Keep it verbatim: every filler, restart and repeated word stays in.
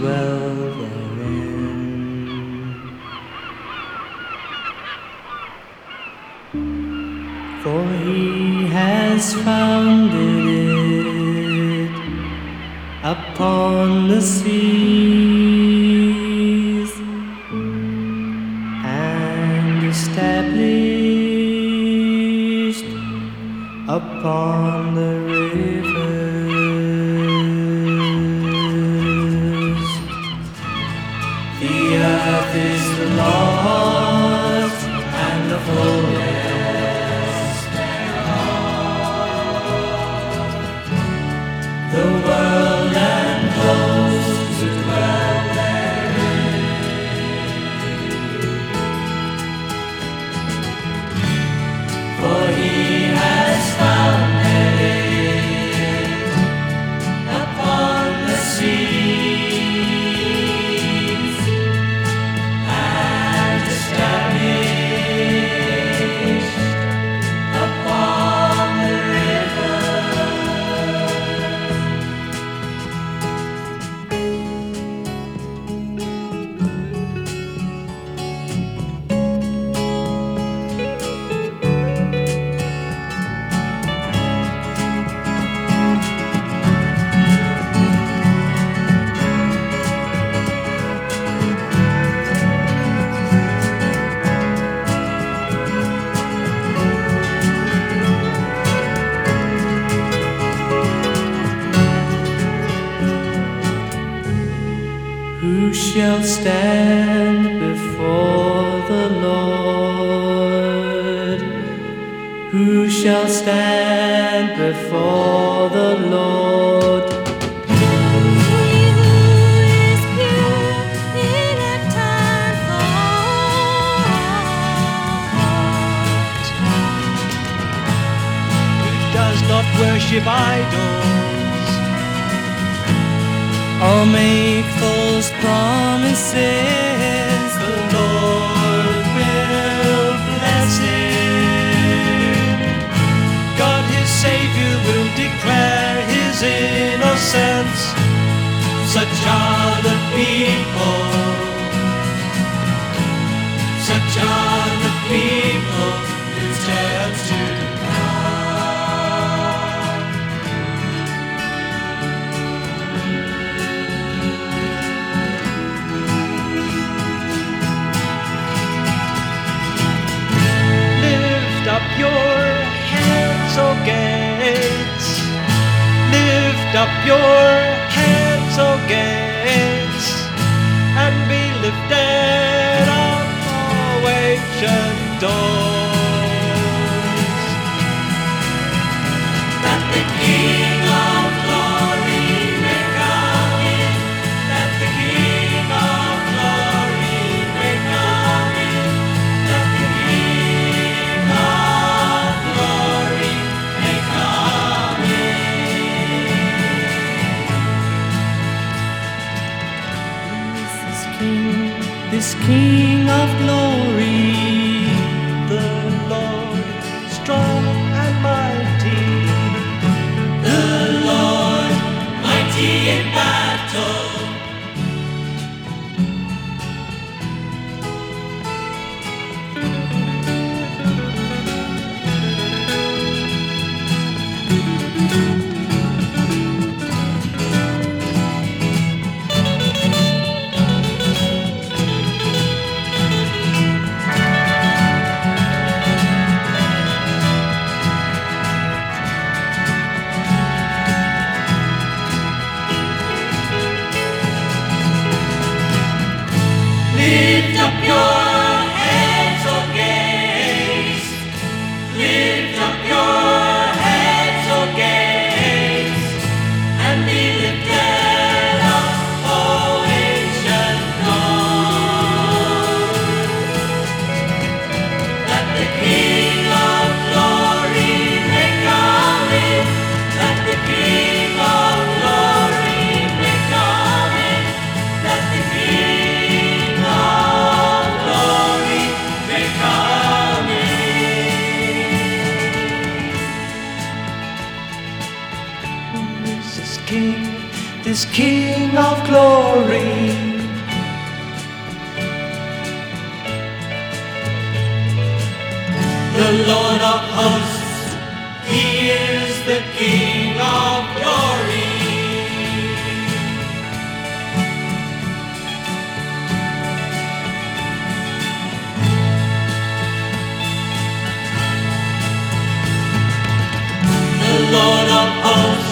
dwell therein. For he has founded it upon the seas and established upon the rivers. The earth is the Lord's and the fullness thereof, the world and those who dwell therein. For he has founded it upon the seas and established upon the Who shall stand before the Lord? Who shall stand before the Lord? He who is pure in a time thought, who does not worship idols, Or make false promises. the Lord will bless him. God his Savior will declare his innocence. Such are the people, such are the people who turn to God. Lift up your heads, O gates. Lift up your heads, O gates, and be lifted up, O ancient doors. That the King of glory may come in. That the King of glory may come in. That the King of glory may come in. This King, this King of glory, The Lord strong and mighty, the Lord mighty in battle. lift up your heads, O gates. Lift up your heads, O gates, and be lifted up, O ancient doors. That the King of glory may come in. That the King of glory may come in. That the King of glory may come in. Who is this King, this King of glory? Lord of hosts, He is the King of glory. The Lord of hosts,